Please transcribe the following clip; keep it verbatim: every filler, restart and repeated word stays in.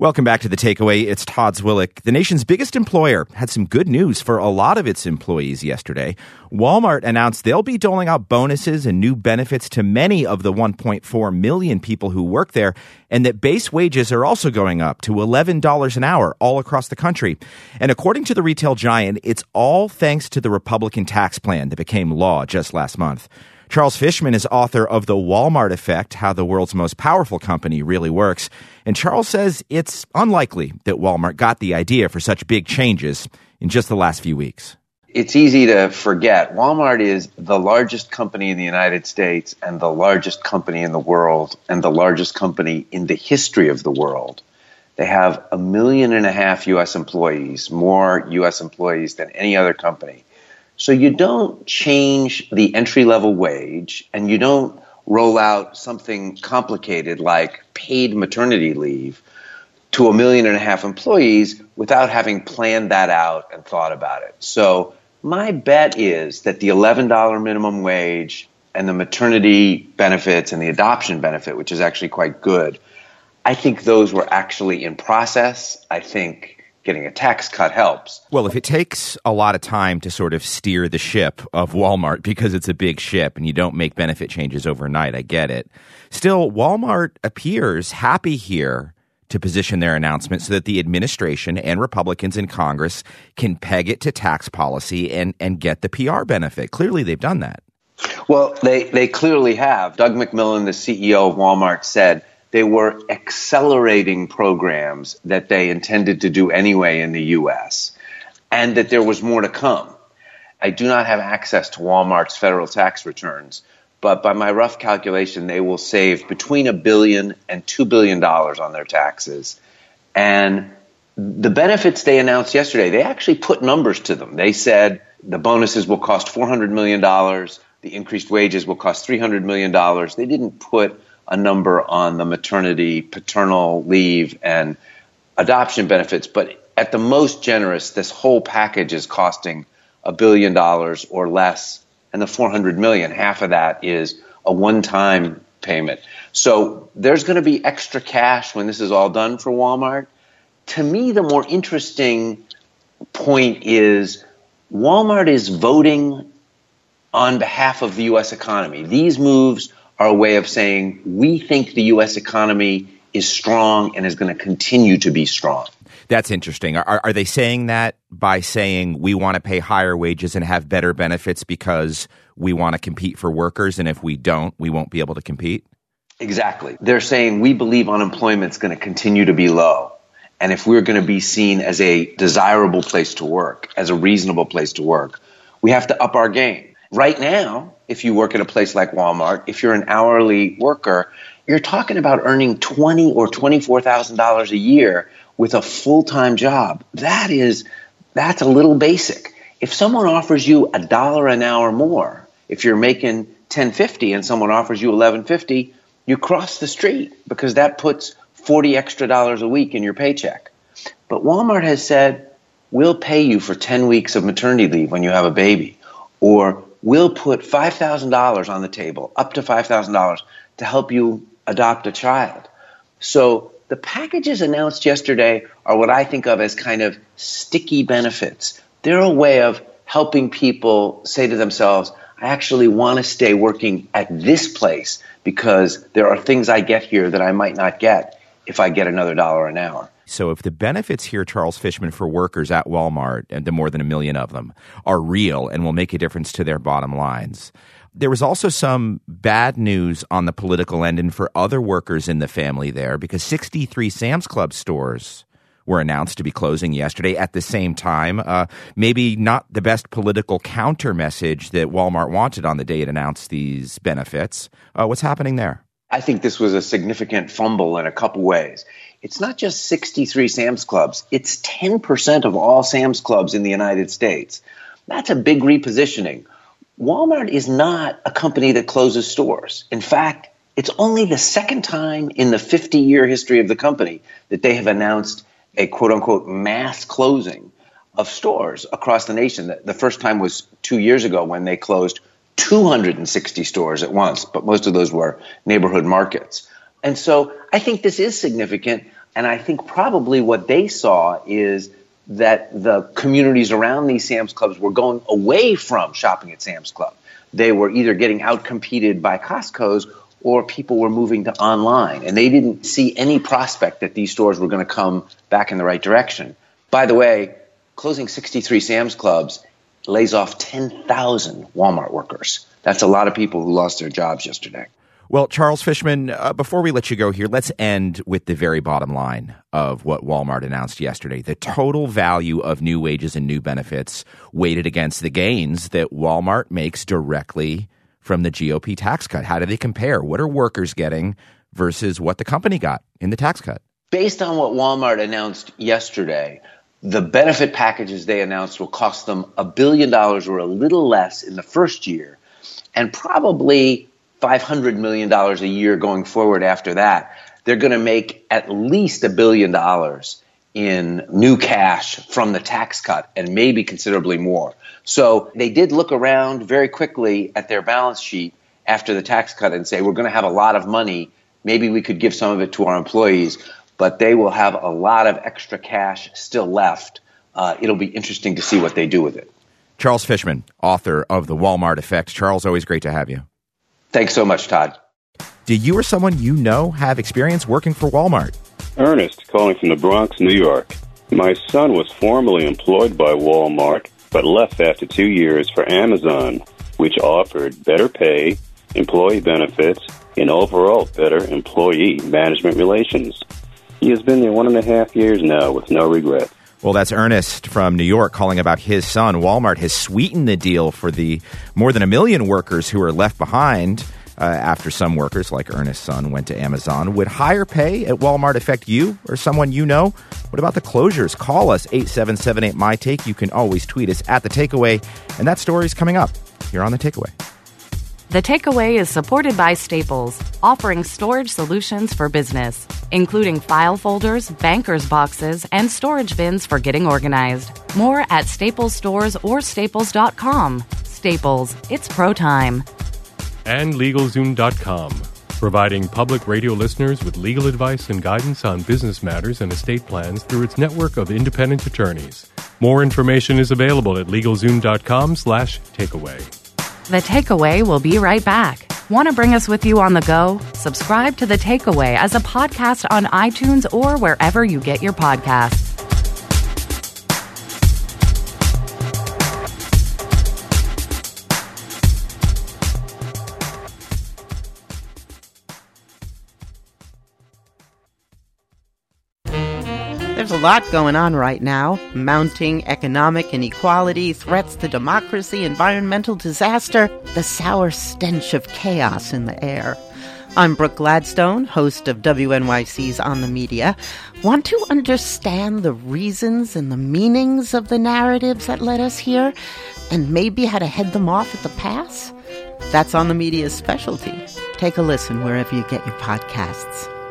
Welcome back to The Takeaway. It's Todd Zwillich. The nation's biggest employer had some good news for a lot of its employees yesterday. Walmart announced they'll be doling out bonuses and new benefits to many of the one point four million people who work there, and that base wages are also going up to eleven dollars an hour all across the country. And according to the retail giant, it's all thanks to the Republican tax plan that became law just last month. Charles Fishman is author of The Walmart Effect, How the World's Most Powerful Company Really Works. And Charles says it's unlikely that Walmart got the idea for such big changes in just the last few weeks. It's easy to forget. Walmart is the largest company in the United States and the largest company in the world and the largest company in the history of the world. They have a million and a half U S employees, more U S employees than any other company. So you don't change the entry-level wage, and you don't roll out something complicated like paid maternity leave to a million and a half employees without having planned that out and thought about it. So my bet is that the eleven dollars minimum wage and the maternity benefits and the adoption benefit, which is actually quite good, I think those were actually in process. I think getting a tax cut helps. Well, if it takes a lot of time to sort of steer the ship of Walmart because it's a big ship and you don't make benefit changes overnight, I get it. Still, Walmart appears happy here to position their announcement so that the administration and Republicans in Congress can peg it to tax policy and, and get the P R benefit. Clearly, they've done that. Well, they, they clearly have. Doug McMillon, the C E O of Walmart, said they were accelerating programs that they intended to do anyway in the U S, and that there was more to come. I do not have access to Walmart's federal tax returns, but by my rough calculation, they will save between a billion and two billion dollars on their taxes. And the benefits they announced yesterday, they actually put numbers to them. They said the bonuses will cost four hundred million dollars, the increased wages will cost three hundred million dollars. They didn't put a number on the maternity, paternal leave, and adoption benefits. But at the most generous, this whole package is costing a billion dollars or less. And the four hundred million, half of that is a one-time payment. So there's going to be extra cash when this is all done for Walmart. To me, the more interesting point is Walmart is voting on behalf of the U S economy. These moves are a way of saying we think the U S economy is strong and is going to continue to be strong. That's interesting. Are, are they saying that by saying we want to pay higher wages and have better benefits because we want to compete for workers, and if we don't, we won't be able to compete? Exactly. They're saying we believe unemployment is going to continue to be low. And if we're going to be seen as a desirable place to work, as a reasonable place to work, we have to up our game. Right now, if you work at a place like Walmart, if you're an hourly worker, you're talking about earning twenty thousand dollars or twenty-four thousand dollars a year with a full-time job. That is, that's a little basic. If someone offers you a dollar an hour more, if you're making ten fifty and someone offers you eleven fifty, you cross the street because that puts forty extra dollars a week in your paycheck. But Walmart has said, we'll pay you for ten weeks of maternity leave when you have a baby, or we'll put five thousand dollars on the table, up to five thousand dollars, to help you adopt a child. So the packages announced yesterday are what I think of as kind of sticky benefits. They're a way of helping people say to themselves, I actually want to stay working at this place because there are things I get here that I might not get if I get another dollar an hour. So if the benefits here, Charles Fishman, for workers at Walmart, and the more than a million of them, are real and will make a difference to their bottom lines, there was also some bad news on the political end and for other workers in the family there, because sixty-three Sam's Club stores were announced to be closing yesterday at the same time. Uh, maybe not the best political counter message that Walmart wanted on the day it announced these benefits. Uh, what's happening there? I think this was a significant fumble in a couple ways. It's not just sixty-three Sam's Clubs. It's ten percent of all Sam's Clubs in the United States. That's a big repositioning. Walmart is not a company that closes stores. In fact, it's only the second time in the fifty-year history of the company that they have announced a quote-unquote mass closing of stores across the nation. The first time was two years ago when they closed two hundred sixty stores at once, but most of those were neighborhood markets. And so I think this is significant. And I think probably what they saw is that the communities around these Sam's Clubs were going away from shopping at Sam's Club. They were either getting outcompeted by Costco's or people were moving to online. And they didn't see any prospect that these stores were going to come back in the right direction. By the way, closing sixty-three Sam's Clubs lays off ten thousand Walmart workers. That's a lot of people who lost their jobs yesterday. Well, Charles Fishman, uh, before we let you go here, let's end with the very bottom line of what Walmart announced yesterday. The total value of new wages and new benefits weighted against the gains that Walmart makes directly from the G O P tax cut. How do they compare? What are workers getting versus what the company got in the tax cut? Based on what Walmart announced yesterday, the benefit packages they announced will cost them a billion dollars or a little less in the first year, and probably five hundred million dollars a year going forward after that. They're going to make at least a billion dollars in new cash from the tax cut and maybe considerably more. So they did look around very quickly at their balance sheet after the tax cut and say, we're going to have a lot of money. Maybe we could give some of it to our employees, but they will have a lot of extra cash still left. Uh, it'll be interesting to see what they do with it. Charles Fishman, author of The Walmart Effect. Charles, always great to have you. Thanks so much, Todd. Do you or someone you know have experience working for Walmart? Ernest, calling from the Bronx, New York. My son was formerly employed by Walmart, but left after two years for Amazon, which offered better pay, employee benefits, and overall better employee management relations. He has been there one and a half years now with no regret. Well, that's Ernest from New York calling about his son. Walmart has sweetened the deal for the more than a million workers who are left behind uh, after some workers, like Ernest's son, went to Amazon. Would higher pay at Walmart affect you or someone you know? What about the closures? Call us, eight seven seven eight, M Y Take. You can always tweet us at The Takeaway. And that story's coming up here on The Takeaway. The Takeaway is supported by Staples, offering storage solutions for business, including file folders, banker's boxes, and storage bins for getting organized. More at Staples stores or staples dot com. Staples, it's pro time. And LegalZoom dot com, providing public radio listeners with legal advice and guidance on business matters and estate plans through its network of independent attorneys. More information is available at LegalZoom dot com slash takeaway. The Takeaway will be right back. Want to bring us with you on the go? Subscribe to The Takeaway as a podcast on iTunes or wherever you get your podcasts. There's a lot going on right now. Mounting economic inequality, threats to democracy, environmental disaster, the sour stench of chaos in the air. I'm Brooke Gladstone, host of W N Y C's On the Media. Want to understand the reasons and the meanings of the narratives that led us here, and maybe how to head them off at the pass? That's On the Media's specialty. Take a listen wherever you get your podcasts.